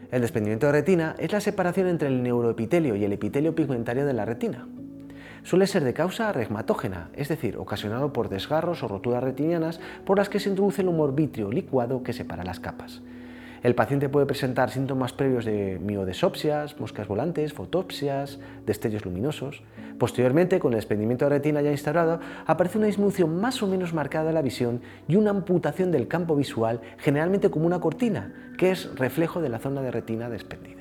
El desprendimiento de retina es la separación entre el neuroepitelio y el epitelio pigmentario de la retina. Suele ser de causa regmatógena, es decir, ocasionado por desgarros o roturas retinianas por las que se introduce el humor vítreo licuado que separa las capas. El paciente puede presentar síntomas previos de miodesopsias, moscas volantes, fotopsias, destellos luminosos. Posteriormente, con el desprendimiento de retina ya instaurado, aparece una disminución más o menos marcada de la visión y una amputación del campo visual, generalmente como una cortina, que es reflejo de la zona de retina desprendida.